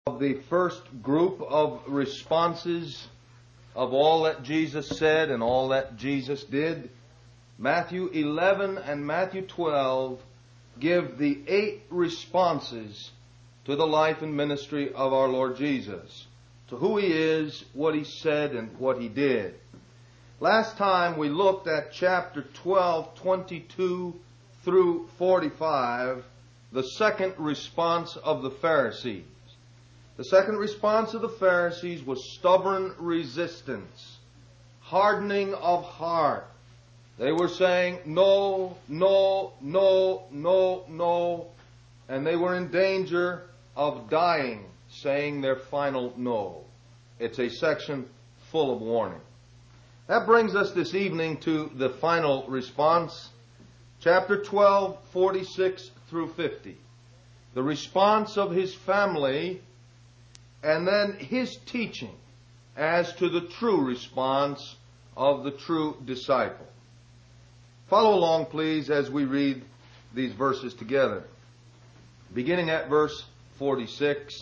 Of the first group of responses of all that Jesus said and all that Jesus did. Matthew 11 and Matthew 12 give the 8 responses to the life and ministry of our Lord Jesus, to who He is, what He said, and what He did. Last time we looked at chapter 12, 22 through 45, the second response of the Pharisees. The second response of the Pharisees was stubborn resistance, hardening of heart. They were saying no, no, no, no, no, and they were in danger of dying, saying their final no. It's a section full of warning. That brings us this evening to the final response, chapter 12, 46 through 50. The response of His family, and then His teaching as to the true response of the true disciple. Follow along, please, as we read these verses together. Beginning at verse 46.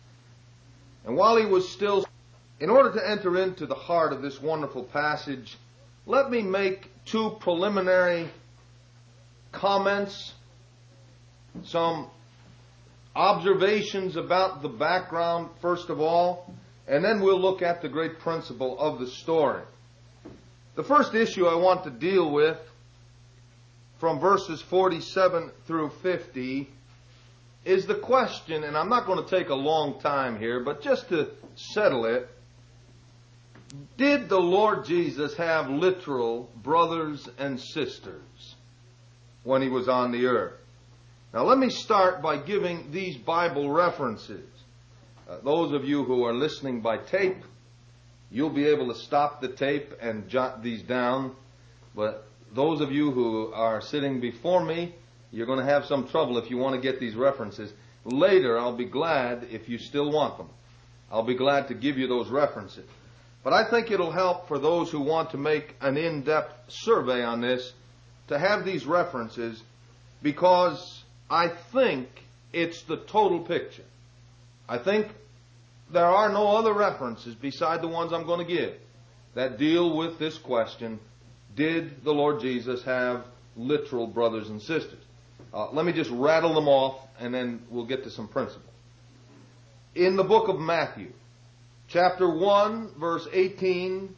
And while he was still, in order to enter into the heart of this wonderful passage, let me make 2 preliminary comments, some observations about the background, first of all, and then we'll look at the great principle of the story. The first issue I want to deal with from verses 47 through 50 is the question, and I'm not going to take a long time here, but just to settle it, did the Lord Jesus have literal brothers and sisters when He was on the earth? Now let me start by giving these Bible references. Those of you who are listening by tape, you'll be able to stop the tape and jot these down. But those of you who are sitting before me, you're going to have some trouble if you want to get these references. Later, I'll be glad, if you still want them, I'll be glad to give you those references. But I think it'll help for those who want to make an in-depth survey on this to have these references, because I think it's the total picture. I think there are no other references beside the ones I'm going to give that deal with this question: did the Lord Jesus have literal brothers and sisters? Let me just rattle them off, and then we'll get to some principles. In the book of Matthew, chapter 1, verse 18,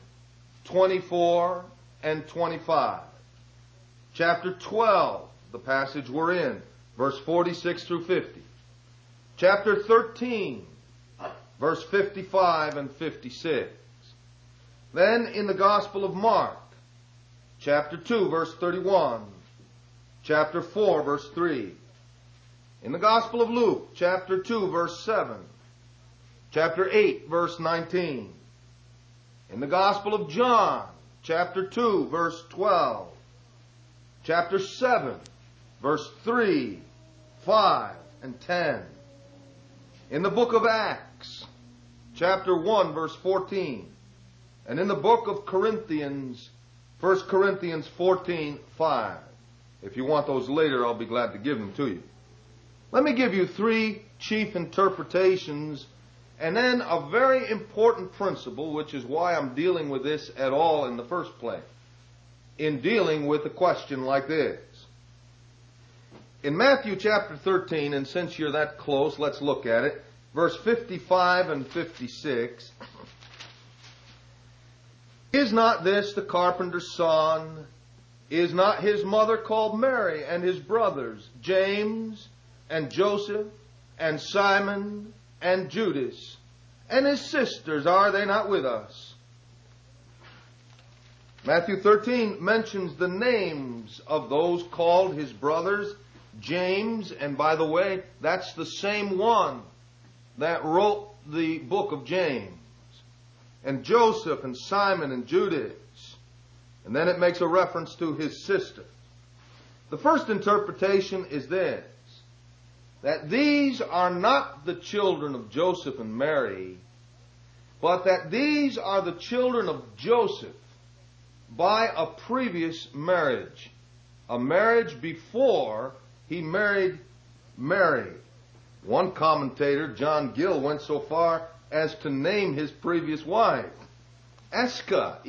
24, and 25. Chapter 12, the passage we're in, verse 46 through 50. Chapter 13, verse 55 and 56. Then in the Gospel of Mark, chapter 2, verse 31. Chapter 4, verse 3. In the Gospel of Luke, chapter 2, verse 7. Chapter 8, verse 19. In the Gospel of John, chapter 2, verse 12. Chapter 7, verse 3, 5, and 10. In the book of Acts, chapter 1, verse 14. And in the book of Corinthians, 1 Corinthians 14, 5. If you want those later, I'll be glad to give them to you. Let me give you 3 chief interpretations, and then a very important principle, which is why I'm dealing with this at all in the first place, in dealing with a question like this. In Matthew chapter 13, and since you're that close, let's look at it. Verse 55 and 56. Is not this the carpenter's son? Is not his mother called Mary, and his brothers James and Joseph and Simon and Judas? And his sisters, are they not with us? Matthew 13 mentions the names of those called his brothers. James, and by the way, that's the same one that wrote the book of James. And Joseph and Simon and Judas. And then it makes a reference to his sister. The first interpretation is this: that these are not the children of Joseph and Mary, but that these are the children of Joseph by a previous marriage. A marriage before he married Mary. One commentator, John Gill, went so far as to name his previous wife Escha,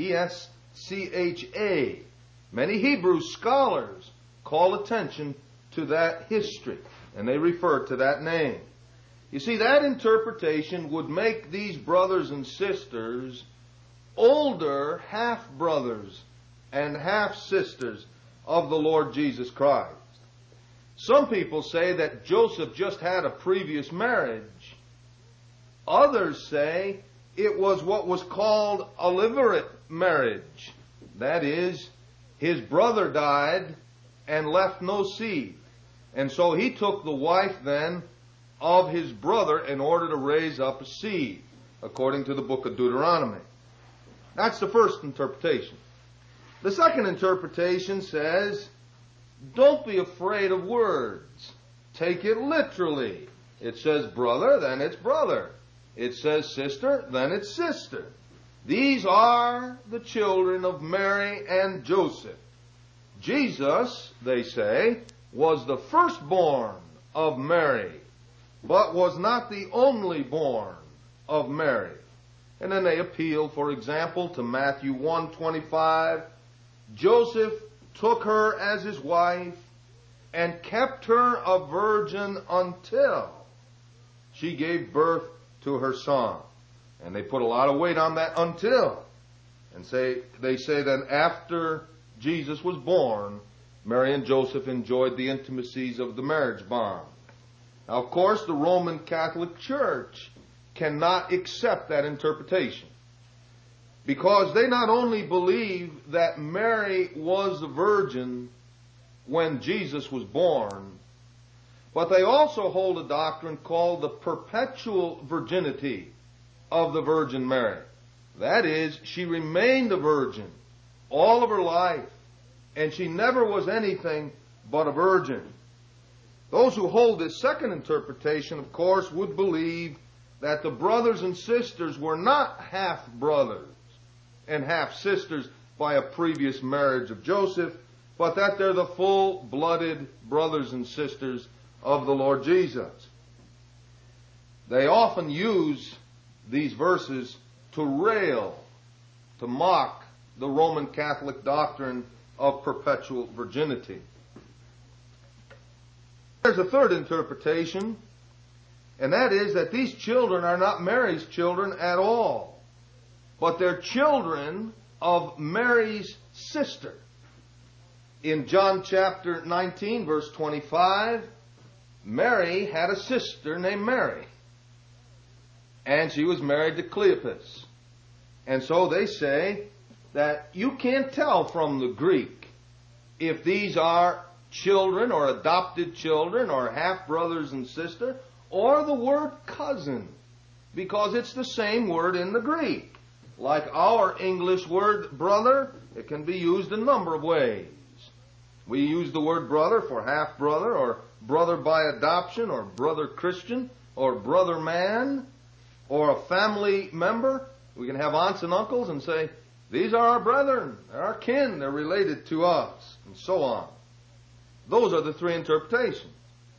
E-S-C-H-A. Many Hebrew scholars call attention to that history, and they refer to that name. You see, that interpretation would make these brothers and sisters older half-brothers and half-sisters of the Lord Jesus Christ. Some people say that Joseph just had a previous marriage. Others say it was what was called a levirate marriage. That is, his brother died and left no seed. And so he took the wife then of his brother in order to raise up a seed, according to the book of Deuteronomy. That's the first interpretation. The second interpretation says, don't be afraid of words. Take it literally. It says brother, then it's brother. It says sister, then it's sister. These are the children of Mary and Joseph. Jesus, they say, was the firstborn of Mary, but was not the only born of Mary. And then they appeal, for example, to Matthew 1:25. Joseph took her as his wife and kept her a virgin until she gave birth to her son. And they put a lot of weight on that until. And they say that after Jesus was born, Mary and Joseph enjoyed the intimacies of the marriage bond. Now, of course, the Roman Catholic Church cannot accept that interpretation, because they not only believe that Mary was a virgin when Jesus was born, but they also hold a doctrine called the perpetual virginity of the Virgin Mary. That is, she remained a virgin all of her life, and she never was anything but a virgin. Those who hold this second interpretation, of course, would believe that the brothers and sisters were not half-brothers and half-sisters by a previous marriage of Joseph, but that they're the full-blooded brothers and sisters of the Lord Jesus. They often use these verses to rail, to mock the Roman Catholic doctrine of perpetual virginity. There's a third interpretation, and that is that these children are not Mary's children at all, but they're children of Mary's sister. In John chapter 19, verse 25, Mary had a sister named Mary, and she was married to Cleopas. And so they say that you can't tell from the Greek if these are children or adopted children or half-brothers and sister, or the word cousin, because it's the same word in the Greek. Like our English word brother, it can be used a number of ways. We use the word brother for half-brother, or brother by adoption, or brother Christian, or brother man, or a family member. We can have aunts and uncles and say, these are our brethren, they're our kin, they're related to us, and so on. Those are the three interpretations.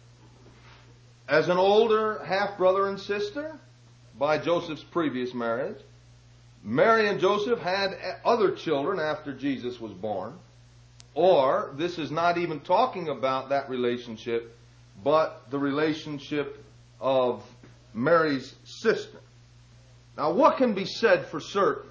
As an older half-brother and sister, by Joseph's previous marriage, Mary and Joseph had other children after Jesus was born. Or, this is not even talking about that relationship, but the relationship of Mary's sister. Now, what can be said for certain?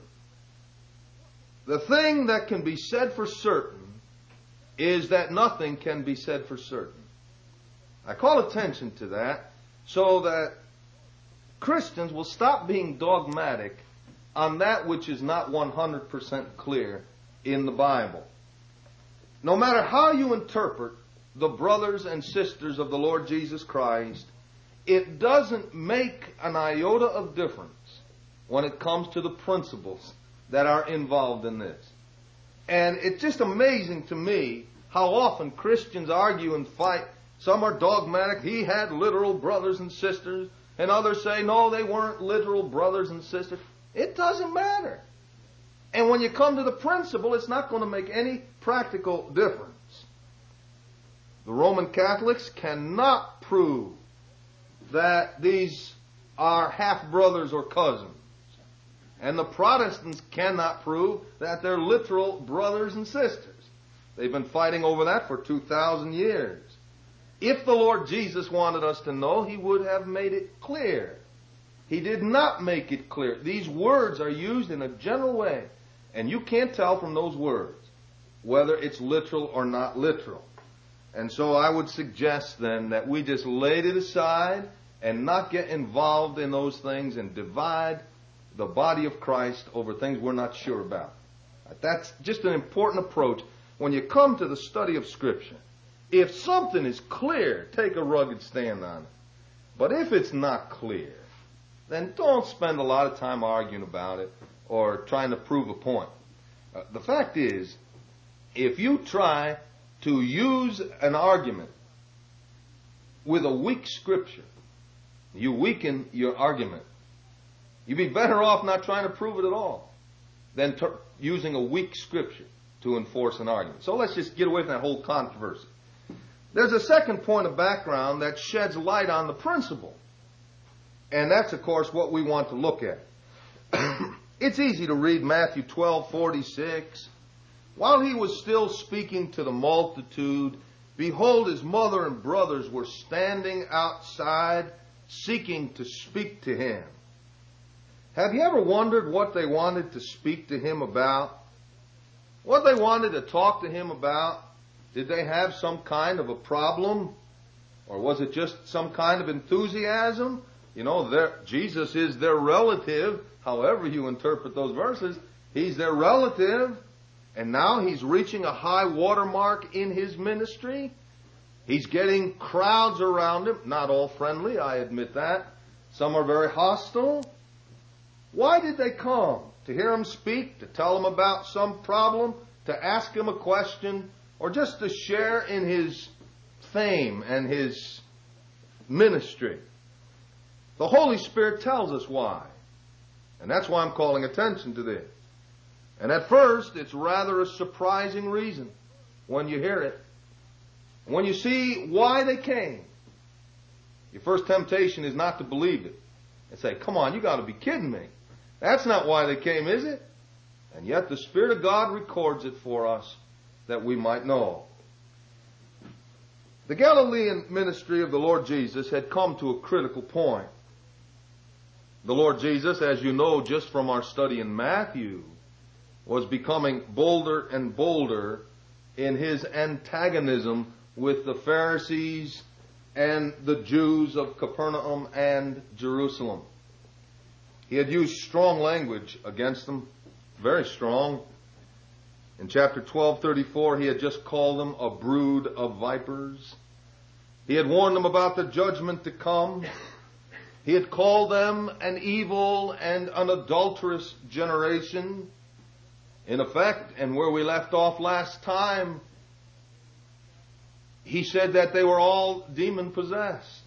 The thing that can be said for certain is that nothing can be said for certain. I call attention to that so that Christians will stop being dogmatic on that which is not 100% clear in the Bible. No matter how you interpret the brothers and sisters of the Lord Jesus Christ, it doesn't make an iota of difference when it comes to the principles that are involved in this. And it's just amazing to me how often Christians argue and fight. Some are dogmatic, he had literal brothers and sisters, and others say, no, they weren't literal brothers and sisters. It doesn't matter. And when you come to the principle, it's not going to make any practical difference. The Roman Catholics cannot prove that these are half-brothers or cousins. And the Protestants cannot prove that they're literal brothers and sisters. They've been fighting over that for 2,000 years. If the Lord Jesus wanted us to know, He would have made it clear. He did not make it clear. These words are used in a general way, and you can't tell from those words whether it's literal or not literal. And so I would suggest then that we just lay it aside and not get involved in those things and divide the body of Christ over things we're not sure about. That's just an important approach when you come to the study of Scripture. If something is clear, take a rugged stand on it. But if it's not clear, then don't spend a lot of time arguing about it or trying to prove a point. The fact is, if you try to use an argument with a weak Scripture, you weaken your argument. You'd be better off not trying to prove it at all than using a weak Scripture to enforce an argument. So let's just get away from that whole controversy. There's a second point of background that sheds light on the principle. And that's, of course, what we want to look at. It's easy to read Matthew 12:46. While he was still speaking to the multitude, behold, his mother and brothers were standing outside seeking to speak to him. Have you ever wondered what they wanted to speak to him about? What they wanted to talk to him about? Did they have some kind of a problem? Or was it just some kind of enthusiasm? You know, Jesus is their relative. However you interpret those verses, He's their relative. And now He's reaching a high watermark in His ministry. He's getting crowds around Him. Not all friendly, I admit that. Some are very hostile. Why did they come? To hear Him speak? To tell Him about some problem? To ask Him a question? Or just to share in His fame and His ministry? The Holy Spirit tells us why. And that's why I'm calling attention to this. And at first, it's rather a surprising reason when you hear it. When you see why they came, your first temptation is not to believe it and say, come on, you got to be kidding me. That's not why they came, is it? And yet the Spirit of God records it for us that we might know. The Galilean ministry of the Lord Jesus had come to a critical point. The Lord Jesus, as you know just from our study in Matthew, was becoming bolder and bolder in His antagonism with the Pharisees and the Jews of Capernaum and Jerusalem. He had used strong language against them, very strong. In chapter 12:34, He had just called them a brood of vipers. He had warned them about the judgment to come. He had called them an evil and an adulterous generation. In effect, and where we left off last time, He said that they were all demon-possessed.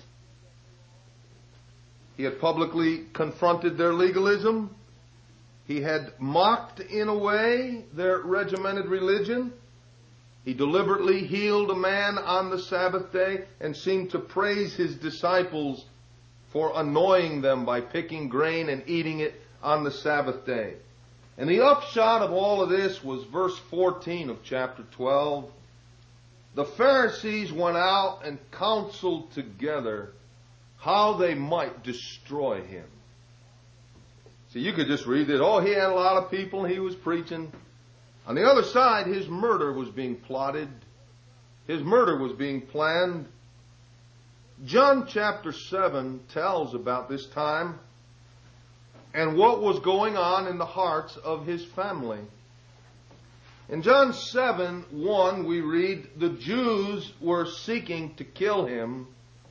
He had publicly confronted their legalism. He had mocked, in a way, their regimented religion. He deliberately healed a man on the Sabbath day and seemed to praise His disciples for annoying them by picking grain and eating it on the Sabbath day. And the upshot of all of this was verse 14 of chapter 12. The Pharisees went out and counseled together how they might destroy Him. So you could just read it. Oh, He had a lot of people He was preaching. On the other side, His murder was being plotted. His murder was being planned. John chapter 7 tells about this time and what was going on in the hearts of His family. In John 7:1 we read, the Jews were seeking to kill Him.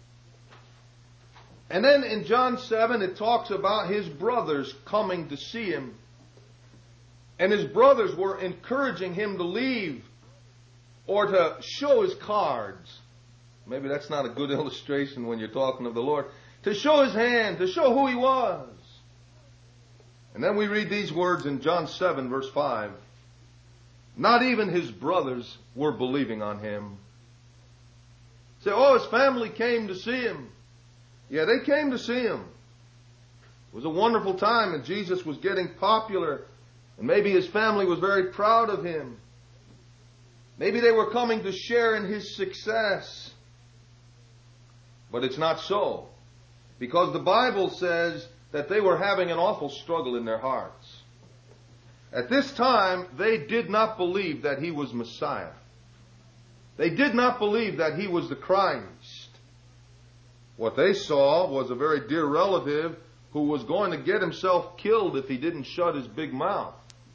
And then in John 7 it talks about His brothers coming to see Him. And His brothers were encouraging Him to leave or to show His cards. Maybe that's not a good illustration when you're talking of the Lord. To show His hand, to show who He was. And then we read these words in John 7 verse 5. Not even His brothers were believing on Him. Say, oh, His family came to see Him. Yeah, they came to see him. It was a wonderful time, and Jesus was getting popular, and maybe his family was very proud of him. Maybe they were coming to share in his success. But it's not so, because the Bible says that they were having an awful struggle in their hearts. At this time, they did not believe that he was Messiah. They did not believe that he was the Christ. What they saw was a very dear relative who was going to get himself killed if he didn't shut his big mouth.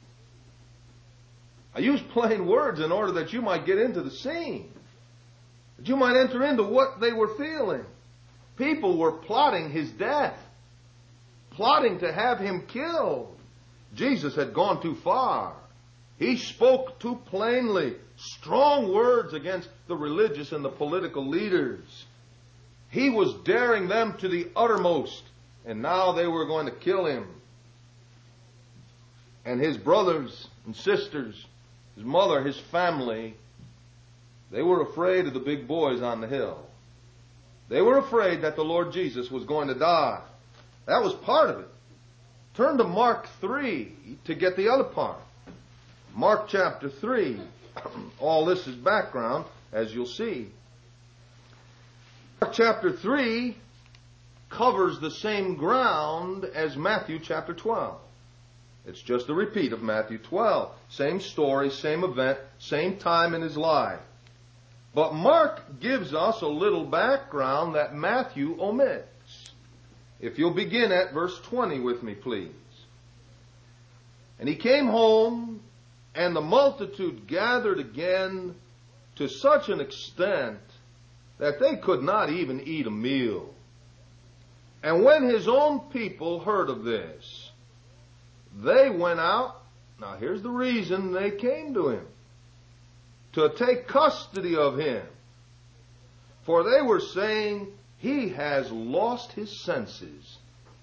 I use plain words in order that you might get into the scene, that you might enter into what they were feeling. People were plotting his death, plotting to have him killed. Jesus had gone too far. He spoke too plainly, strong words against the religious and the political leaders. He was daring them to the uttermost, and now they were going to kill him. And his brothers and sisters, his mother, his family, they were afraid of the big boys on the hill. They were afraid that the Lord Jesus was going to die. That was part of it. Turn to Mark 3 to get the other part. Mark chapter 3. All this is background, as you'll see. Mark chapter 3 covers the same ground as Matthew chapter 12. It's just a repeat of Matthew 12. Same story, same event, same time in his life. But Mark gives us a little background that Matthew omits. If you'll begin at verse 20 with me, please. And he came home, and the multitude gathered again to such an extent that they could not even eat a meal. And when his own people heard of this, they went out. Now here's the reason they came to him: to take custody of him. For they were saying, he has lost his senses.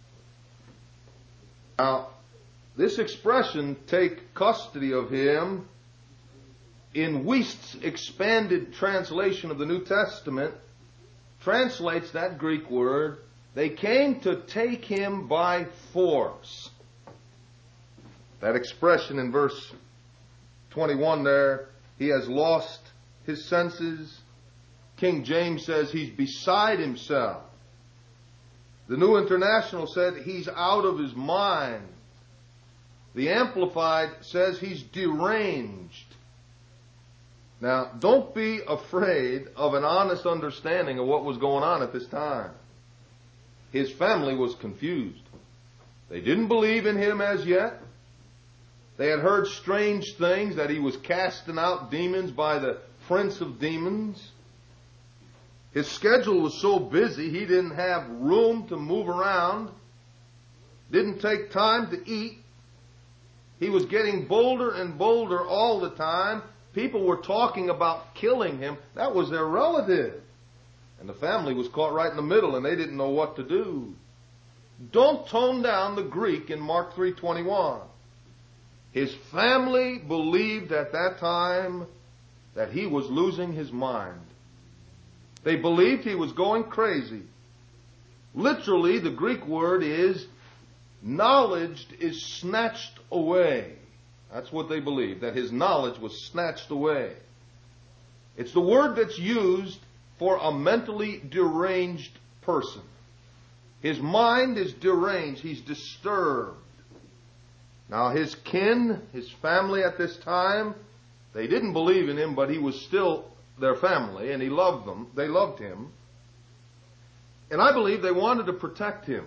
Now, this expression, take custody of him, in Wuest's expanded translation of the New Testament, translates that Greek word, they came to take him by force. That expression in verse 21 there, he has lost his senses. King James says he's beside himself. The New International said he's out of his mind. The Amplified says he's deranged. Now, don't be afraid of an honest understanding of what was going on at this time. His family was confused. They didn't believe in him as yet. They had heard strange things, that he was casting out demons by the prince of demons. His schedule was so busy, he didn't have room to move around, didn't take time to eat. He was getting bolder and bolder all the time. People were talking about killing him. That was their relative. And the family was caught right in the middle, and they didn't know what to do. Don't tone down the Greek in Mark 3:21. His family believed at that time that he was losing his mind. They believed he was going crazy. Literally, the Greek word is, knowledge is snatched away. That's what they believed, that his knowledge was snatched away. It's the word that's used for a mentally deranged person. His mind is deranged. He's disturbed. Now, his kin, his family at this time, they didn't believe in him, but he was still their family, and he loved them. They loved him. And I believe they wanted to protect him.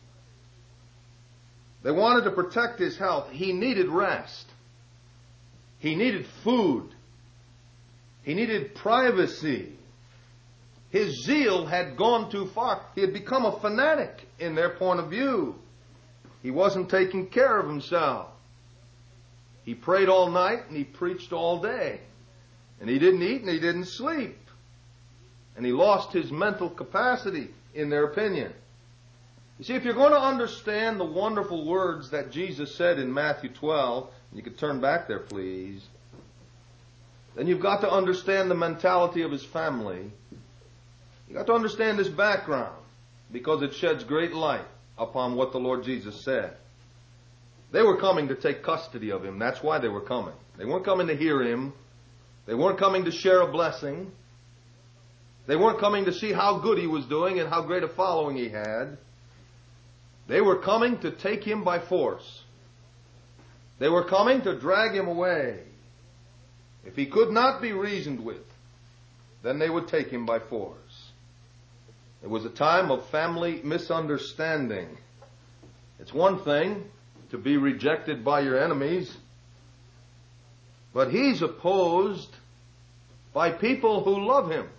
They wanted to protect his health. He needed rest. He needed food. He needed privacy. His zeal had gone too far. He had become a fanatic in their point of view. He wasn't taking care of himself. He prayed all night and he preached all day. And he didn't eat and he didn't sleep. And he lost his mental capacity, in their opinion. You see, if you're going to understand the wonderful words that Jesus said in Matthew 12, you could turn back there, please, then you've got to understand the mentality of his family. You've got to understand his background. because it sheds great light upon what the Lord Jesus said. They were coming to take custody of him. That's why they were coming. They weren't coming to hear him. They weren't coming to share a blessing. They weren't coming to see how good he was doing and how great a following he had. They were coming to take him by force. They were coming to drag him away. If he could not be reasoned with, then they would take him by force. It was a time of family misunderstanding. It's one thing to be rejected by your enemies, but he's opposed by people who love him.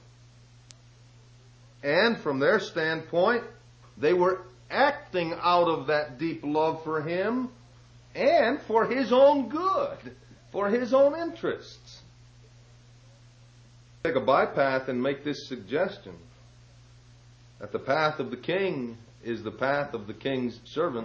And from their standpoint, they were acting out of that deep love for him and for his own good, for his own interests. Take a bypath and make this suggestion that the path of the king is the path of the king's servant.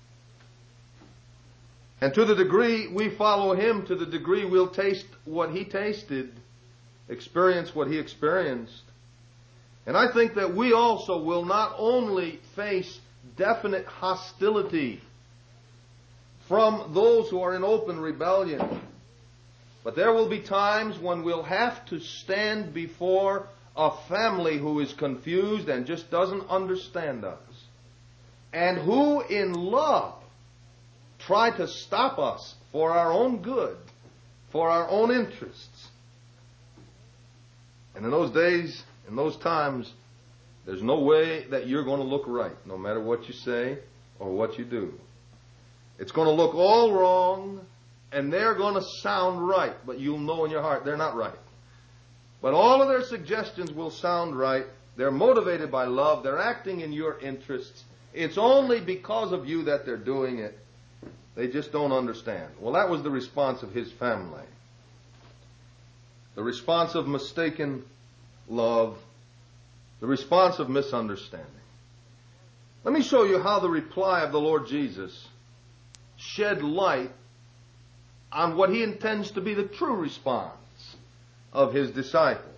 And to the degree we follow him, to the degree we'll taste what he tasted, experience what he experienced. And I think that we also will not only face definite hostility from those who are in open rebellion, but there will be times when we'll have to stand before a family who is confused and just doesn't understand us, and who in love try to stop us for our own good, for our own interests. And in those days, in those times, there's no way that you're going to look right, no matter what you say or what you do. It's going to look all wrong, and they're going to sound right, but you'll know in your heart they're not right. But all of their suggestions will sound right. They're motivated by love. They're acting in your interests. It's only because of you that they're doing it. They just don't understand. Well, that was the response of his family. The response of mistaken love. The response of misunderstanding. Let me show you how the reply of the Lord Jesus shed light on what he intends to be the true response of his disciples.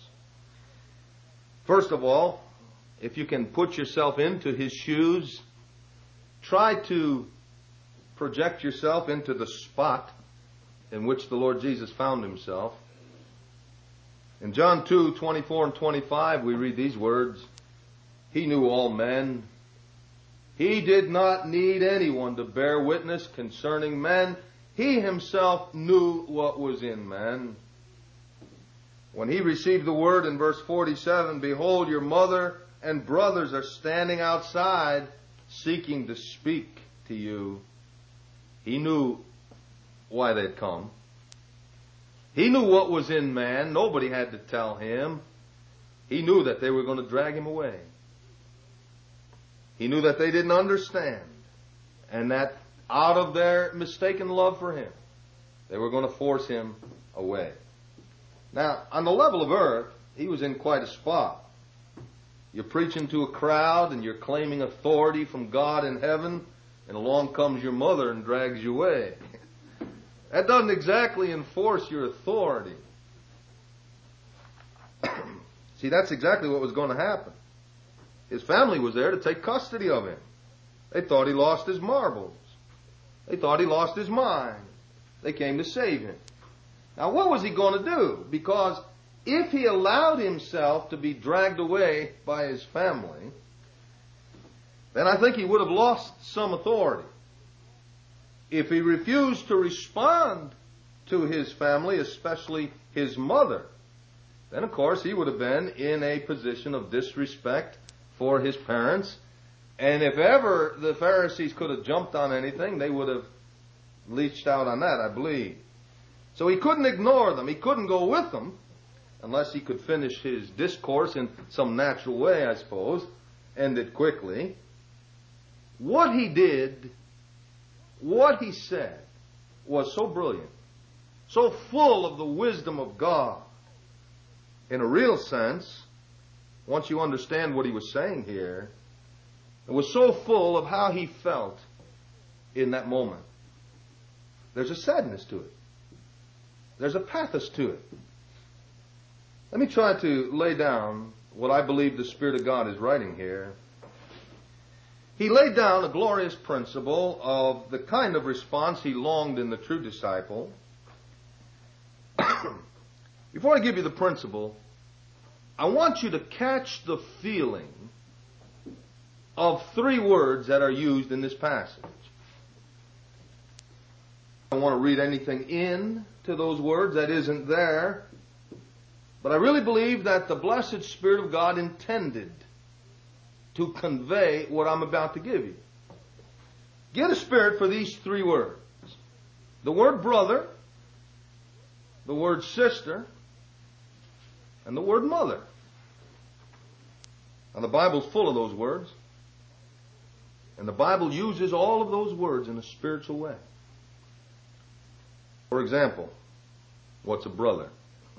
First of all, if you can put yourself into his shoes, try to project yourself into the spot in which the Lord Jesus found himself. In John 2:24 and 25, we read these words, "He knew all men. He did not need anyone to bear witness concerning men. He himself knew what was in man." When he received the word in verse 47, "Behold, your mother and brothers are standing outside seeking to speak to you," he knew why they'd come. He knew what was in man. Nobody had to tell him. He knew that they were going to drag him away. He knew that they didn't understand, and that out of their mistaken love for him, they were going to force him away. Now, on the level of earth, he was in quite a spot. You're preaching to a crowd and you're claiming authority from God in heaven, and along comes your mother and drags you away. That doesn't exactly enforce your authority. See, that's exactly what was going to happen. His family was there to take custody of him. They thought he lost his marbles. They thought he lost his mind. They came to save him. Now, what was he going to do? Because if he allowed himself to be dragged away by his family, then I think he would have lost some authority. If he refused to respond to his family, especially his mother, then of course he would have been in a position of disrespect for his parents. And if ever the Pharisees could have jumped on anything, they would have leached out on that, I believe. So he couldn't ignore them. He couldn't go with them unless he could finish his discourse in some natural way, I suppose, end it quickly. What he did, what he said, was so brilliant, so full of the wisdom of God. In a real sense, once you understand what he was saying here, it was so full of how he felt in that moment. There's a sadness to it. There's a pathos to it. Let me try to lay down what I believe the Spirit of God is writing here he laid down a glorious principle of the kind of response he longed in the true disciple. Before I give you the principle, I want you to catch the feeling of three words that are used in this passage. I don't want to read anything into those words that isn't there, but I really believe that the blessed Spirit of God intended to convey what I'm about to give you. Get a spirit for these three words. The word brother, the word sister, and the word mother. Now the Bible's full of those words. And the Bible uses all of those words in a spiritual way. For example, what's a brother?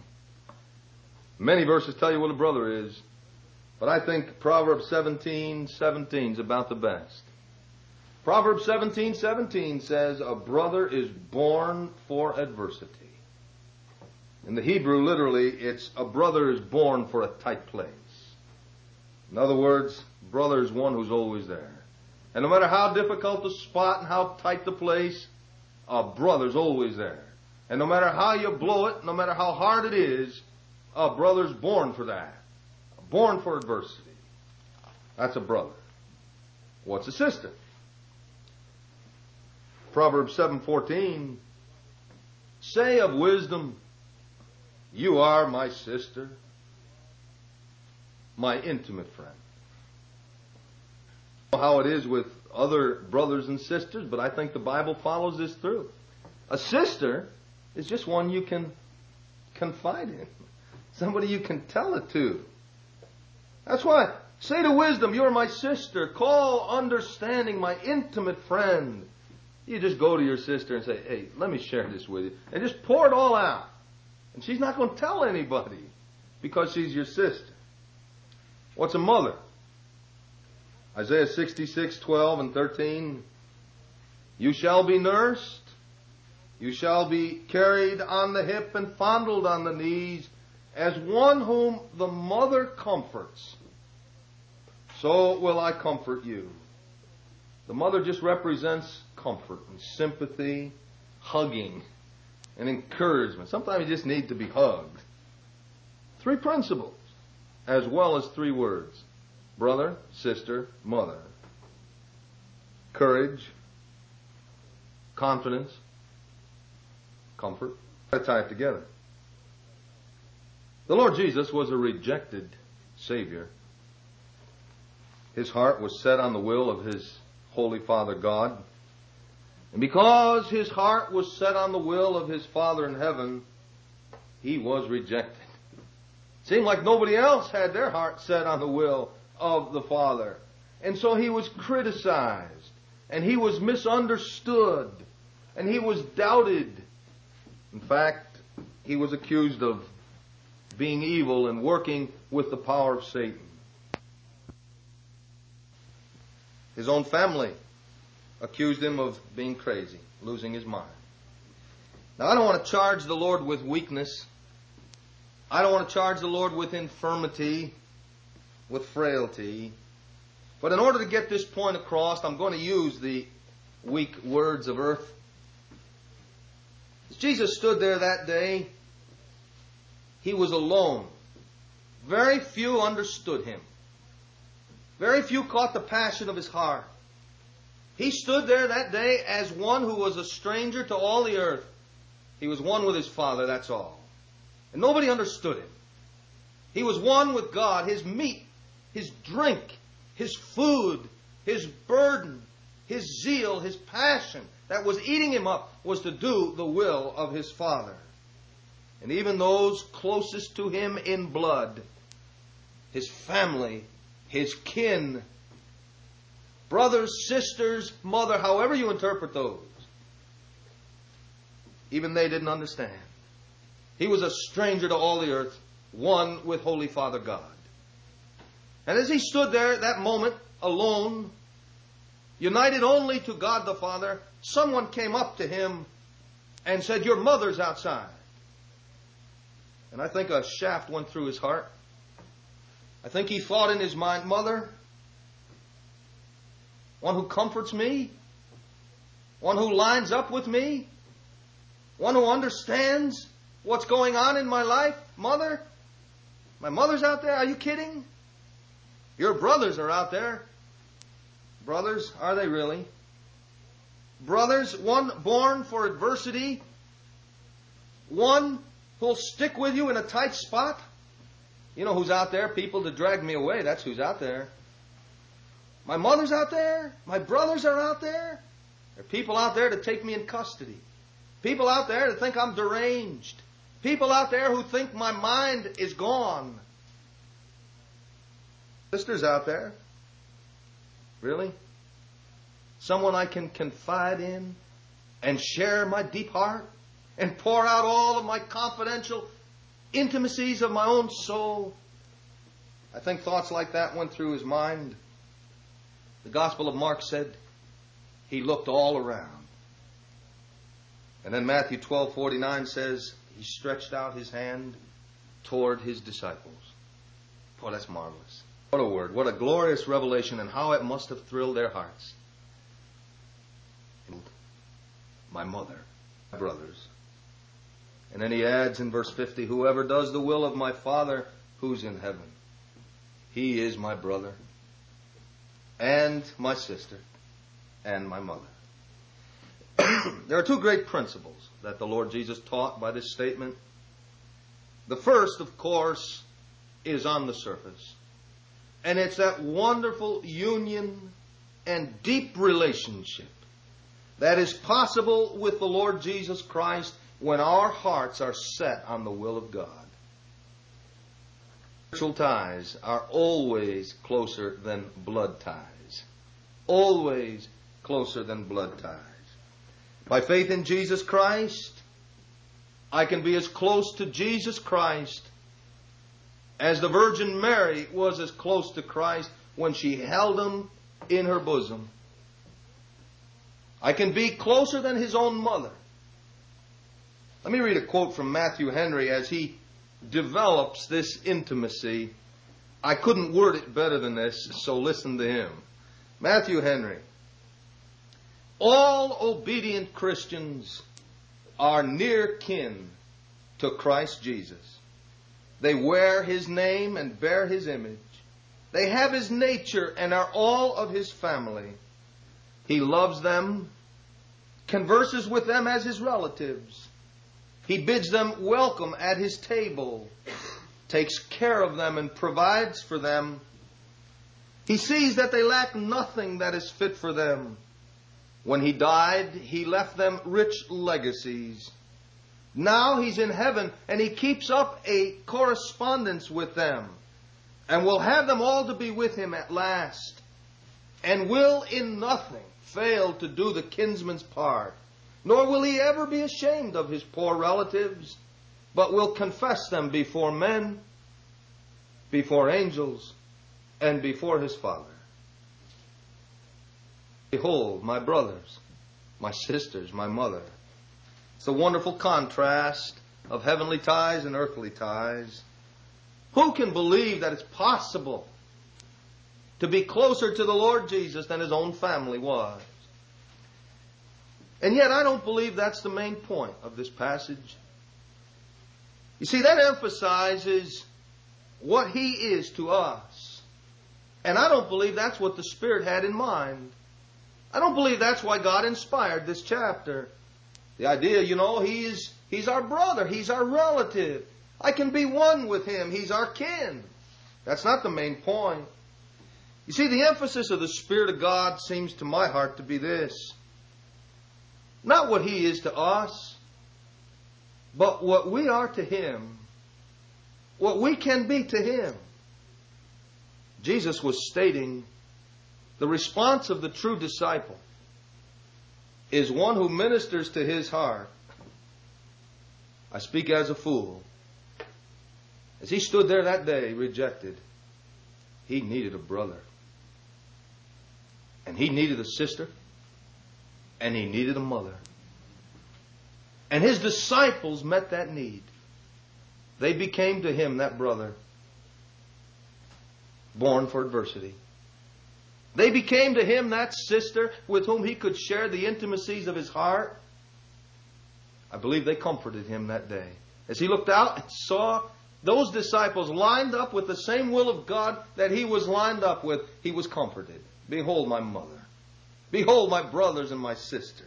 Many verses tell you what a brother is, but I think Proverbs 17:17 is about the best. Proverbs 17:17 says, a brother is born for adversity. In the Hebrew, literally, it's a brother is born for a tight place. In other words, brother is one who's always there. And no matter how difficult the spot and how tight the place, a brother's always there. And no matter how you blow it, no matter how hard it is, a brother's born for that. Born for adversity. That's a brother. What's a sister? Proverbs 7:14. Say of wisdom, you are my sister, my intimate friend. I don't know how it is with other brothers and sisters, but I think the Bible follows this through. A sister is just one you can confide in. Somebody you can tell it to. That's why, say to wisdom, you're my sister. Call understanding my intimate friend. You just go to your sister and say, hey, let me share this with you. And just pour it all out. And she's not going to tell anybody because she's your sister. What's a mother? Isaiah 66:12 and 13. You shall be nursed. You shall be carried on the hip and fondled on the knees, as one whom the mother comforts. So will I comfort you. The mother just represents comfort and sympathy, hugging, and encouragement. Sometimes you just need to be hugged. Three principles, as well as three words. Brother, sister, mother. Courage, confidence, comfort. Let's tie it together. The Lord Jesus was a rejected Savior. His heart was set on the will of His Holy Father God. And because His heart was set on the will of His Father in heaven, He was rejected. It seemed like nobody else had their heart set on the will of the Father. And so He was criticized, and He was misunderstood, and He was doubted. In fact, He was accused of being evil and working with the power of Satan. His own family accused Him of being crazy, losing his mind. Now, I don't want to charge the Lord with weakness. I don't want to charge the Lord with infirmity, with frailty. But in order to get this point across, I'm going to use the weak words of earth. As Jesus stood there that day, He was alone. Very few understood Him. Very few caught the passion of His heart. He stood there that day as one who was a stranger to all the earth. He was one with His Father, that's all. And nobody understood Him. He was one with God. His meat, His drink, His food, His burden, His zeal, His passion that was eating Him up was to do the will of His Father. And even those closest to Him in blood, His family, His kin, brothers, sisters, mother, however you interpret those, even they didn't understand. He was a stranger to all the earth, one with Holy Father God. And as He stood there at that moment, alone, united only to God the Father, someone came up to Him and said, your mother's outside. And I think a shaft went through His heart. I think He thought in His mind, Mother, One who comforts me? One who lines up with me? One who understands what's going on in my life? Mother? My mother's out there? Are you kidding? Your brothers are out there. Brothers, are they really? Brothers, one born for adversity, one who'll stick with you in a tight spot. You know who's out there? People to drag me away. That's who's out there. My mother's out there. My brothers are out there. There are people out there to take me in custody. People out there that think I'm deranged. People out there who think my mind is gone. Sisters out there. Really? Someone I can confide in and share my deep heart and pour out all of my confidential intimacies of my own soul. I think thoughts like that went through his mind. The Gospel of Mark said he looked all around. And then Matthew 12:49 says he stretched out his hand toward his disciples. Boy, that's marvelous. What a word. What a glorious revelation, and how it must have thrilled their hearts. My mother, my brothers. And then he adds in verse 50, whoever does the will of my Father who's in heaven, he is my brother and my sister and my mother. There are two great principles that the Lord Jesus taught by this statement. The first, of course, is on the surface. And it's that wonderful union and deep relationship that is possible with the Lord Jesus Christ when our hearts are set on the will of God. Spiritual ties are always closer than blood ties. Always closer than blood ties. By faith in Jesus Christ, I can be as close to Jesus Christ as the Virgin Mary was as close to Christ when she held him in her bosom. I can be closer than his own mother. Let me read a quote from Matthew Henry as he develops this intimacy. I couldn't word it better than this, so listen to him. Matthew Henry. All obedient Christians are near kin to Christ Jesus. They wear his name and bear his image. They have his nature and are all of his family. He loves them, converses with them as his relatives. He bids them welcome at his table, takes care of them and provides for them. He sees that they lack nothing that is fit for them. When he died, he left them rich legacies. Now he's in heaven and he keeps up a correspondence with them and will have them all to be with him at last, and will in nothing fail to do the kinsman's part. Nor will he ever be ashamed of his poor relatives, but will confess them before men, before angels, and before his Father. Behold, my brothers, my sisters, my mother. It's a wonderful contrast of heavenly ties and earthly ties. Who can believe that it's possible to be closer to the Lord Jesus than his own family was? And yet I don't believe that's the main point of this passage. You see, that emphasizes what he is to us. And I don't believe that's what the Spirit had in mind. I don't believe that's why God inspired this chapter. The idea, he's our brother, he's our relative. I can be one with him, he's our kin. That's not the main point. You see, the emphasis of the Spirit of God seems to my heart to be this. Not what he is to us, but what we are to him. What we can be to him. Jesus was stating the response of the true disciple is one who ministers to his heart. I speak as a fool. As he stood there that day, rejected, he needed a brother. And he needed a sister. And he needed a mother. And his disciples met that need. They became to him that brother, born for adversity. They became to him that sister with whom he could share the intimacies of his heart. I believe they comforted him that day. As he looked out and saw those disciples lined up with the same will of God that he was lined up with, he was comforted. Behold my mother. Behold my brothers and my sisters.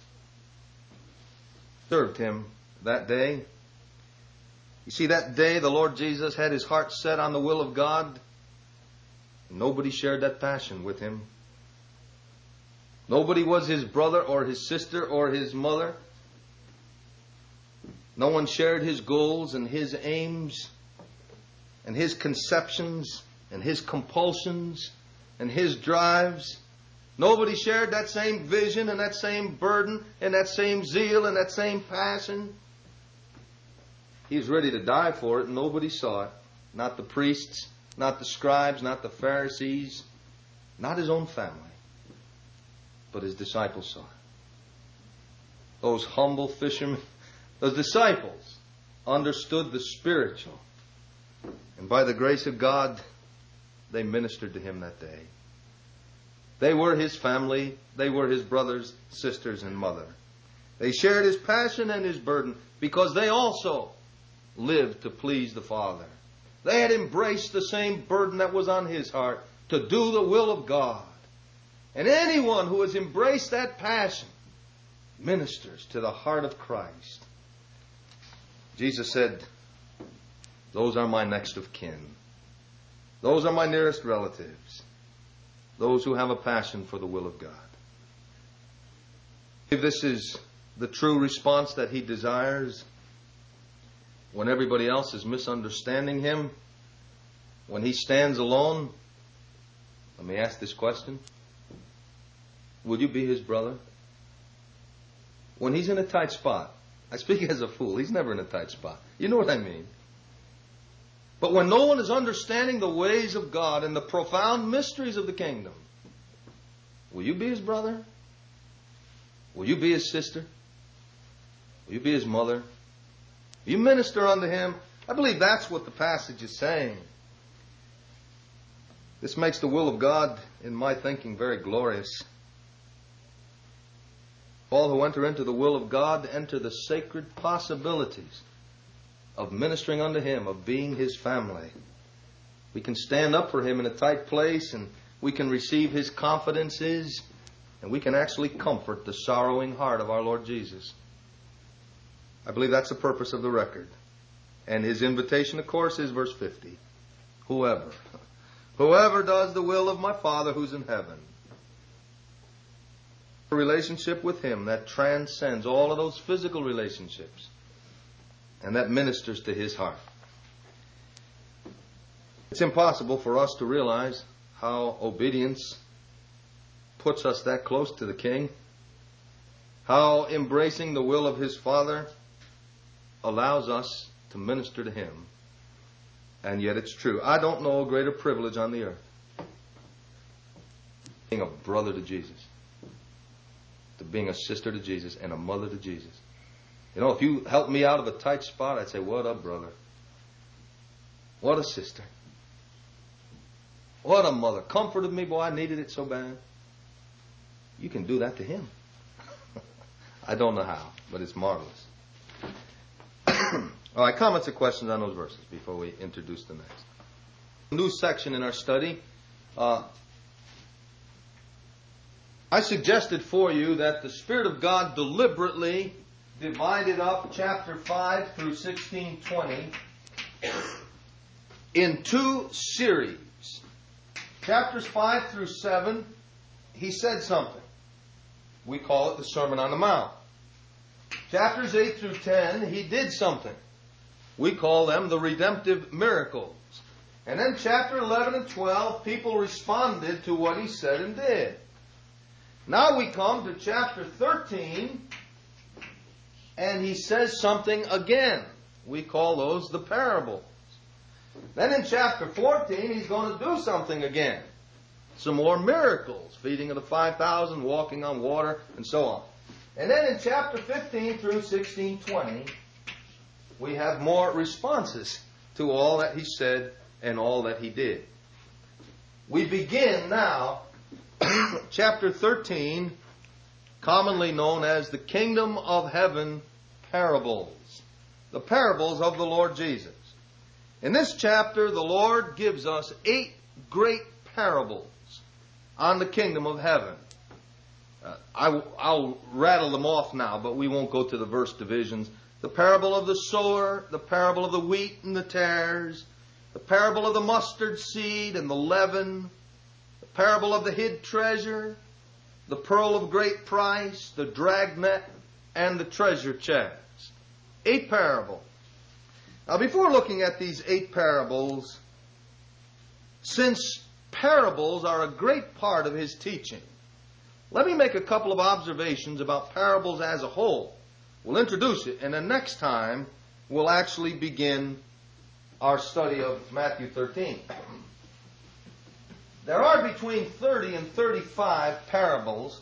Served him that day. You see, that day the Lord Jesus had his heart set on the will of God. Nobody shared that passion with him. Nobody was his brother or his sister or his mother. No one shared his goals and his aims and his conceptions and his compulsions and his drives. Nobody shared that same vision and that same burden and that same zeal and that same passion. He was ready to die for it and nobody saw it. Not the priests, not the scribes, not the Pharisees, not his own family. But his disciples saw it. Those humble fishermen, those disciples understood the spiritual. And by the grace of God, they ministered to him that day. They were his family. They were his brothers, sisters, and mother. They shared his passion and his burden because they also lived to please the Father. They had embraced the same burden that was on his heart to do the will of God. And anyone who has embraced that passion ministers to the heart of Christ. Jesus said, those are my next of kin. Those are my nearest relatives. Those who have a passion for the will of God. If this is the true response that he desires, when everybody else is misunderstanding him, when he stands alone, let me ask this question. Will you be his brother? When he's in a tight spot, I speak as a fool, he's never in a tight spot. You know what I mean? But when no one is understanding the ways of God and the profound mysteries of the kingdom, will you be his brother? Will you be his sister? Will you be his mother? Will you minister unto him? I believe that's what the passage is saying. This makes the will of God, in my thinking, very glorious. All who enter into the will of God enter the sacred possibilities of ministering unto him, of being his family. We can stand up for him in a tight place, and we can receive his confidences, and we can actually comfort the sorrowing heart of our Lord Jesus. I believe that's the purpose of the record. And his invitation, of course, is verse 50. Whoever does the will of my Father who's in heaven. A relationship with him that transcends all of those physical relationships and that ministers to his heart. It's impossible for us to realize how obedience puts us that close to the King, how embracing the will of his Father allows us to minister to him. And yet it's true. I don't know a greater privilege on the earth. Being a brother to Jesus, to being a sister to Jesus and a mother to Jesus. You know, if you helped me out of a tight spot, I'd say, what a brother. What a sister. What a mother. Comforted me, boy, I needed it so bad. You can do that to him. I don't know how, but it's marvelous. All right, comments or questions on those verses before we introduce the next. New section in our study. I suggested for you that the Spirit of God deliberately divided up chapter 5 through 16:20 in two series. Chapters 5 through 7, he said something. We call it the Sermon on the Mount. Chapters 8 through 10, he did something. We call them the redemptive miracles. And then chapter 11 and 12, people responded to what he said and did. Now we come to chapter 13, and he says something again. We call those the parables. Then in chapter 14, he's going to do something again. Some more miracles, feeding of the 5,000, walking on water, and so on. And then in chapter 15 through 16:20, we have more responses to all that he said and all that he did. We begin now chapter 13, commonly known as the Kingdom of Heaven parables. The parables of the Lord Jesus. In this chapter, the Lord gives us 8 great parables on the kingdom of heaven. I'll rattle them off now, but we won't go to the verse divisions. The parable of the sower, the parable of the wheat and the tares, the parable of the mustard seed and the leaven, the parable of the hid treasure, the pearl of great price, the dragnet, and the treasure chest. 8 parables. Now, before looking at these 8 parables, since parables are a great part of his teaching, let me make a couple of observations about parables as a whole. We'll introduce it, and then next time we'll actually begin our study of Matthew 13. There are between 30 and 35 parables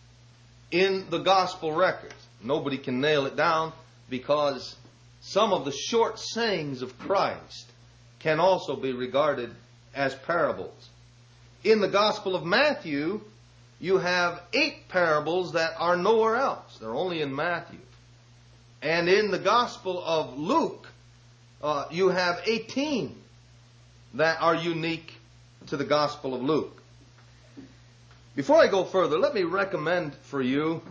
in the gospel records. Nobody can nail it down because some of the short sayings of Christ can also be regarded as parables. In the Gospel of Matthew, you have 8 parables that are nowhere else. They're only in Matthew. And in the Gospel of Luke, you have 18 that are unique to the Gospel of Luke. Before I go further, let me recommend for you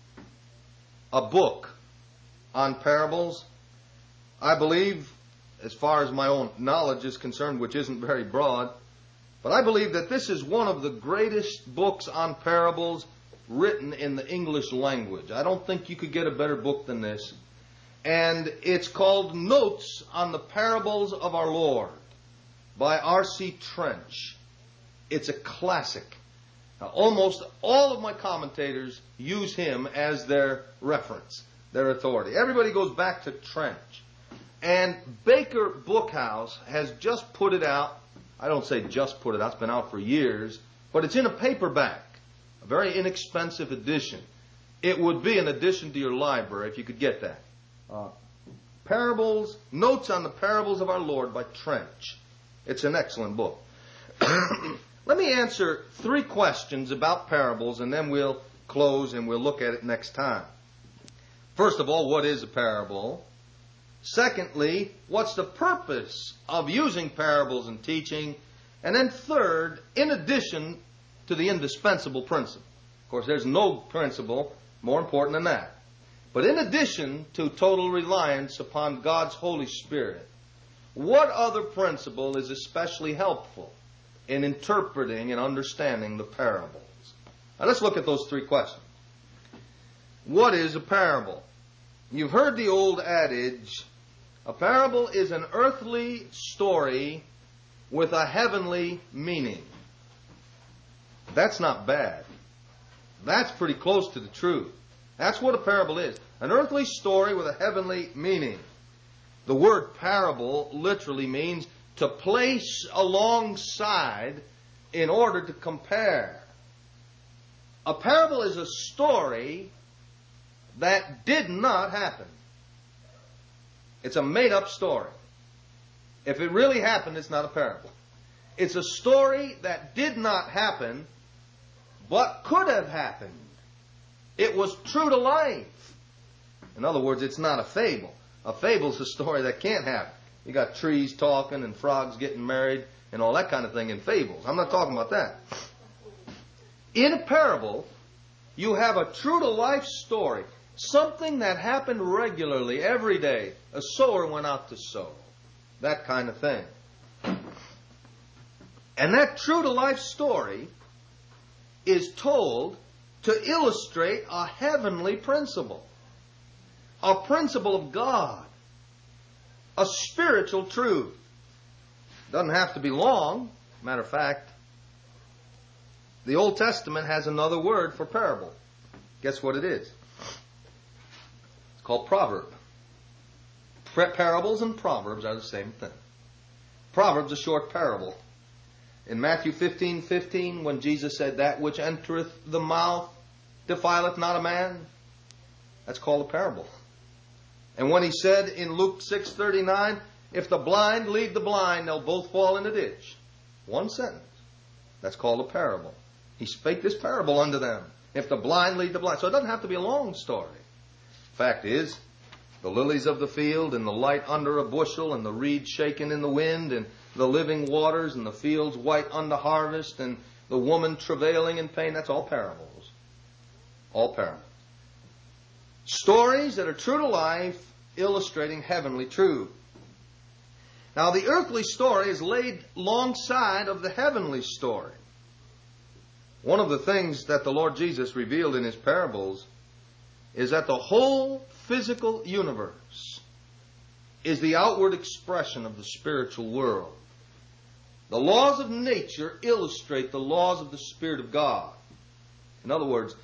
a book on parables. I believe, as far as my own knowledge is concerned, which isn't very broad, but I believe that this is one of the greatest books on parables written in the English language. I don't think you could get a better book than this. And it's called Notes on the Parables of Our Lord by R.C. Trench. It's a classic. Now, almost all of my commentators use him as their reference, their authority. Everybody goes back to Trench. And Baker Bookhouse has just put it out. I don't say just put it out, it's been out for years, but it's in a paperback, a very inexpensive edition. It would be an addition to your library if you could get that. Parables, Notes on the Parables of Our Lord by Trench. It's an excellent book. Let me answer 3 questions about parables, and then we'll close and we'll look at it next time. First of all, what is a parable? Secondly, what's the purpose of using parables in teaching? And then third, in addition to the indispensable principle. Of course, there's no principle more important than that. But in addition to total reliance upon God's Holy Spirit, what other principle is especially helpful in interpreting and understanding the parables? Now let's look at those 3 questions. What is a parable? You've heard the old adage, a parable is an earthly story with a heavenly meaning. That's not bad. That's pretty close to the truth. That's what a parable is. An earthly story with a heavenly meaning. The word parable literally means to place alongside in order to compare. A parable is a story that did not happen. It's a made-up story. If it really happened, it's not a parable. It's a story that did not happen, but could have happened. It was true to life. In other words, it's not a fable. A fable is a story that can't happen. You got trees talking and frogs getting married and all that kind of thing in fables. I'm not talking about that. In a parable, you have a true-to-life story. Something that happened regularly, every day. A sower went out to sow. That kind of thing. And that true-to-life story is told to illustrate a heavenly principle. A principle of God. A spiritual truth. Doesn't have to be long. Matter of fact, the Old Testament has another word for parable. Guess what it is? Called proverb. Parables and proverbs are the same thing. Proverbs a short parable. In Matthew 15:15, when Jesus said, that which entereth the mouth defileth not a man, that's called a parable. And when he said in Luke 6:39, if the blind lead the blind, they'll both fall in a ditch. One sentence. That's called a parable. He spake this parable unto them. If the blind lead the blind. So it doesn't have to be a long story. Fact is, the lilies of the field and the light under a bushel and the reed shaken in the wind and the living waters and the fields white unto harvest and the woman travailing in pain, that's all parables. All parables. Stories that are true to life, illustrating heavenly truth. Now the earthly story is laid alongside of the heavenly story. One of the things that the Lord Jesus revealed in His parables is that the whole physical universe is the outward expression of the spiritual world. The laws of nature illustrate the laws of the Spirit of God. In other words,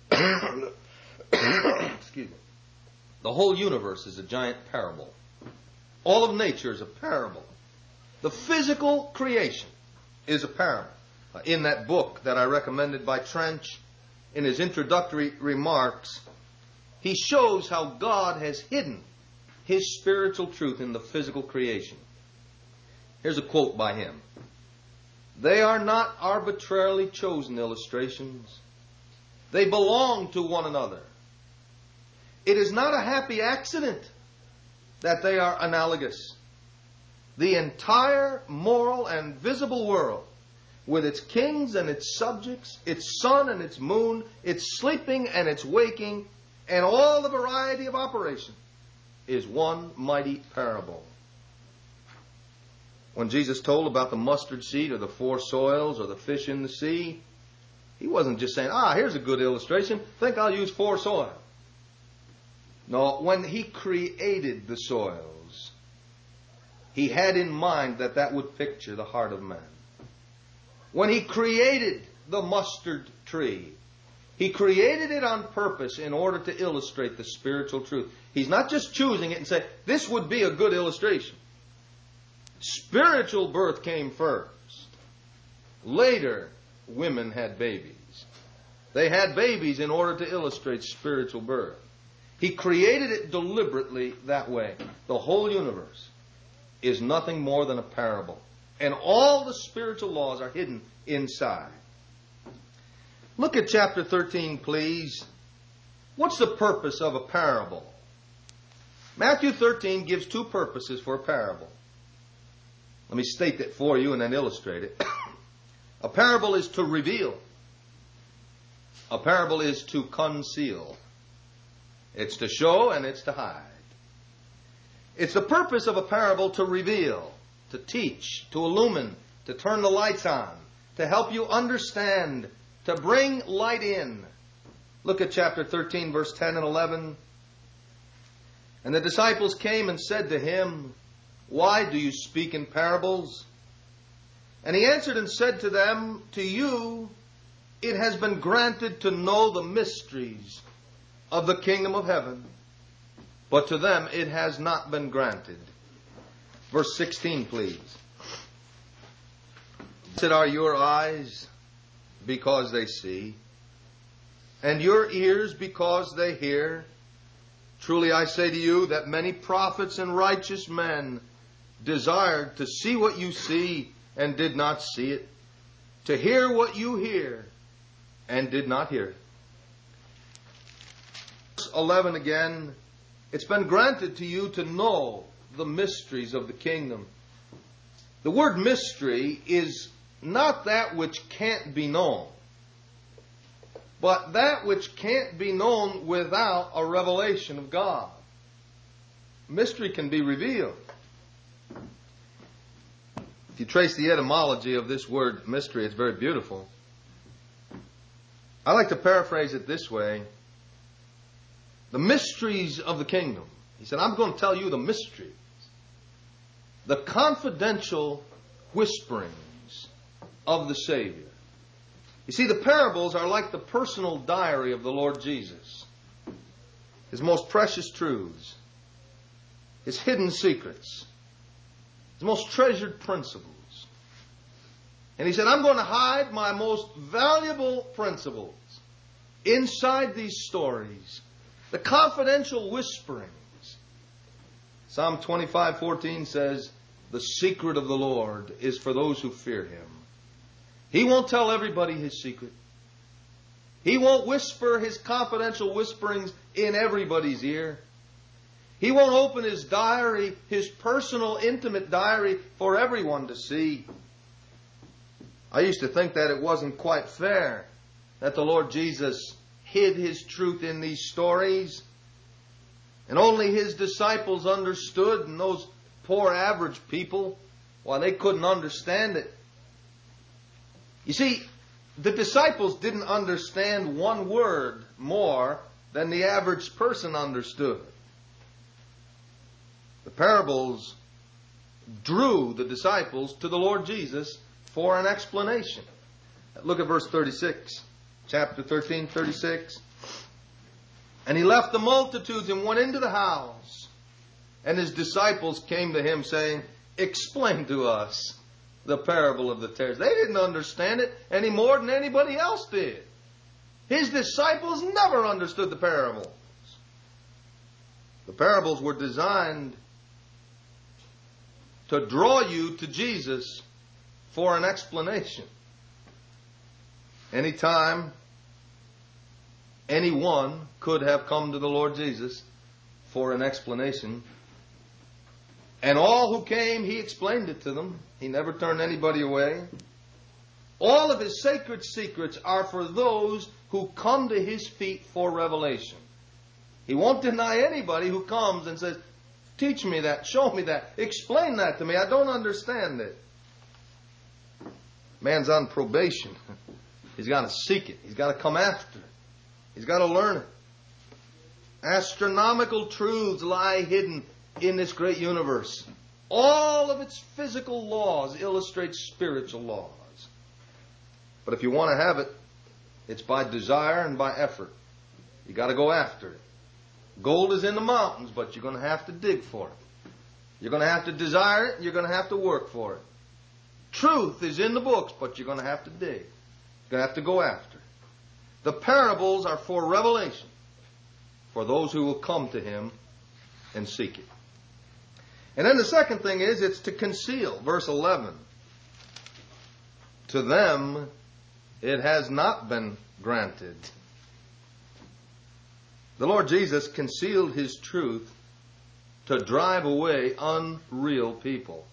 excuse me, the whole universe is a giant parable. All of nature is a parable. The physical creation is a parable. In that book that I recommended by Trench, in his introductory remarks, he shows how God has hidden His spiritual truth in the physical creation. Here's a quote by him. They are not arbitrarily chosen illustrations. They belong to one another. It is not a happy accident that they are analogous. The entire moral and visible world, with its kings and its subjects, its sun and its moon, its sleeping and its waking, and all the variety of operation, is one mighty parable. When Jesus told about the mustard seed or the four soils or the fish in the sea, He wasn't just saying, here's a good illustration. Think I'll use four soils. No, when He created the soils, He had in mind that that would picture the heart of man. When He created the mustard tree, He created it on purpose in order to illustrate the spiritual truth. He's not just choosing it and saying, this would be a good illustration. Spiritual birth came first. Later, women had babies. They had babies in order to illustrate spiritual birth. He created it deliberately that way. The whole universe is nothing more than a parable. And all the spiritual laws are hidden inside. Look at chapter 13, please. What's the purpose of a parable? Matthew 13 gives two purposes for a parable. Let me state that for you and then illustrate it. A parable is to reveal. A parable is to conceal. It's to show and it's to hide. It's the purpose of a parable to reveal, to teach, to illumine, to turn the lights on, to help you understand, to bring light in. Look at chapter 13, verse 10 and 11. And the disciples came and said to Him, why do you speak in parables? And He answered and said to them, to you it has been granted to know the mysteries of the kingdom of heaven, but to them it has not been granted. Verse 16, please. Blessed are your eyes because they see, and your ears because they hear. Truly I say to you that many prophets and righteous men desired to see what you see and did not see it, to hear what you hear and did not hear it. Verse 11 again, it's been granted to you to know the mysteries of the kingdom. The word mystery is not that which can't be known, but that which can't be known without a revelation of God. Mystery can be revealed. If you trace the etymology of this word mystery, it's very beautiful. I like to paraphrase it this way. The mysteries of the kingdom. He said, I'm going to tell you the mysteries. The confidential whisperings of the Savior. You see, the parables are like the personal diary of the Lord Jesus. His most precious truths. His hidden secrets. His most treasured principles. And He said, I'm going to hide my most valuable principles inside these stories. The confidential whisperings. Psalm 25:14 says, the secret of the Lord is for those who fear Him. He won't tell everybody His secret. He won't whisper his confidential whisperings in everybody's ear. He won't open his diary, his personal, intimate diary, for everyone to see. I used to think that it wasn't quite fair that the Lord Jesus hid his truth in these stories, and only his disciples understood, and those poor average people, well, they couldn't understand it. You see, the disciples didn't understand one word more than the average person understood. The parables drew the disciples to the Lord Jesus for an explanation. Look at verse 36, chapter 13, 36. And he left the multitudes and went into the house. And his disciples came to him saying, explain to us the parable of the tares. They didn't understand it any more than anybody else did. His disciples never understood the parables. The parables were designed to draw you to Jesus for an explanation. Anytime, anyone could have come to the Lord Jesus for an explanation. And all who came, he explained it to them. He never turned anybody away. All of his sacred secrets are for those who come to his feet for revelation. He won't deny anybody who comes and says, teach me that, show me that, explain that to me. I don't understand it. Man's on probation. He's got to seek it. He's got to come after it. He's got to learn it. Astronomical truths lie hidden in this great universe. All of its physical laws illustrate spiritual laws. But if you want to have it, it's by desire and by effort. You got to go after it. Gold is in the mountains, but you're going to have to dig for it. You're going to have to desire it, and you're going to have to work for it. Truth is in the books, but you're going to have to dig. You're going to have to go after it. The parables are for revelation, for those who will come to him and seek it. And then the second thing is, it's to conceal. Verse 11. To them it has not been granted. The Lord Jesus concealed his truth to drive away unreal people.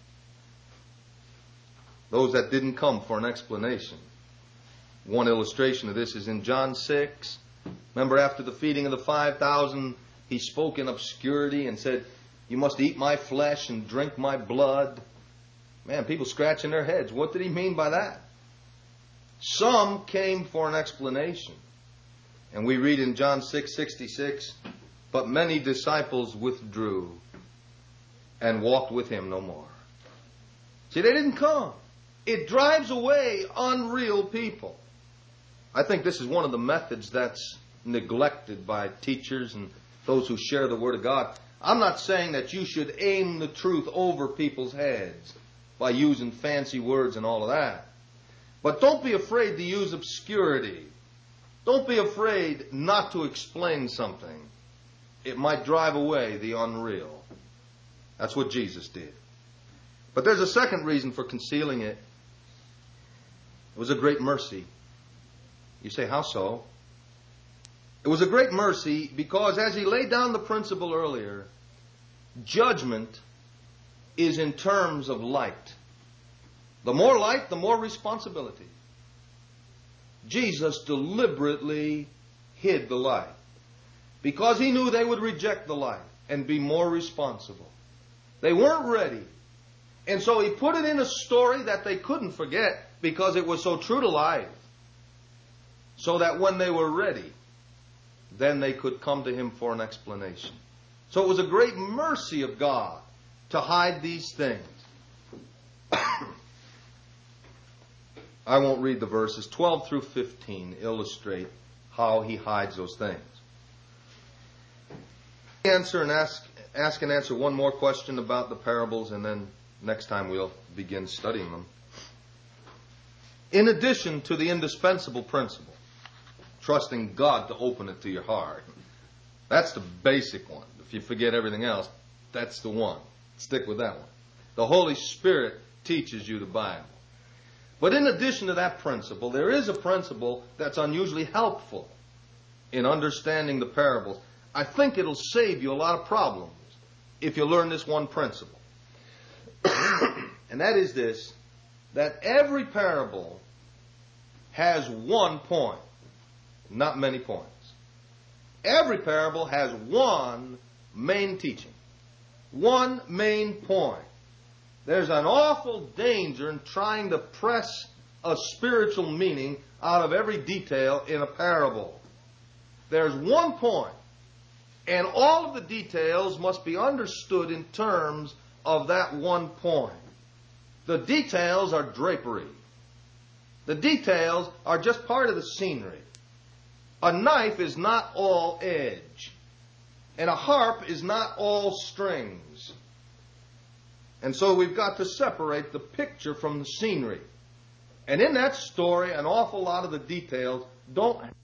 Those that didn't come for an explanation. One illustration of this is in John 6. Remember, after the feeding of the 5,000, he spoke in obscurity and said, you must eat my flesh and drink my blood. Man, people scratching their heads. What did he mean by that? Some came for an explanation. And we read in John 6:66, but many disciples withdrew and walked with him no more. See, they didn't come. It drives away unreal people. I think this is one of the methods that's neglected by teachers and those who share the Word of God. I'm not saying that you should aim the truth over people's heads by using fancy words and all of that. But don't be afraid to use obscurity. Don't be afraid not to explain something. It might drive away the unreal. That's what Jesus did. But there's a second reason for concealing it. It was a great mercy. You say, how so? It was a great mercy because, as he laid down the principle earlier, judgment is in terms of light. The more light, the more responsibility. Jesus deliberately hid the light because he knew they would reject the light and be more responsible. They weren't ready. And so he put it in a story that they couldn't forget because it was so true to life. So that when they were ready, then they could come to him for an explanation. So it was a great mercy of God to hide these things. I won't read the verses. 12 through 15 illustrate how he hides those things. Ask and answer one more question about the parables, and then next time we'll begin studying them. In addition to the indispensable principle, trusting God to open it to your heart. That's the basic one. If you forget everything else, that's the one. Stick with that one. The Holy Spirit teaches you the Bible. But in addition to that principle, there is a principle that's unusually helpful in understanding the parables. I think it'll save you a lot of problems if you learn this one principle. And that is this, that every parable has one point, not many points. Every parable has one main teaching, one main point. There's an awful danger in trying to press a spiritual meaning out of every detail in a parable. There's one point, and all of the details must be understood in terms of that one point. The details are drapery. The details are just part of the scenery. A knife is not all edge, and a harp is not all strings. And so we've got to separate the picture from the scenery. And in that story, an awful lot of the details don't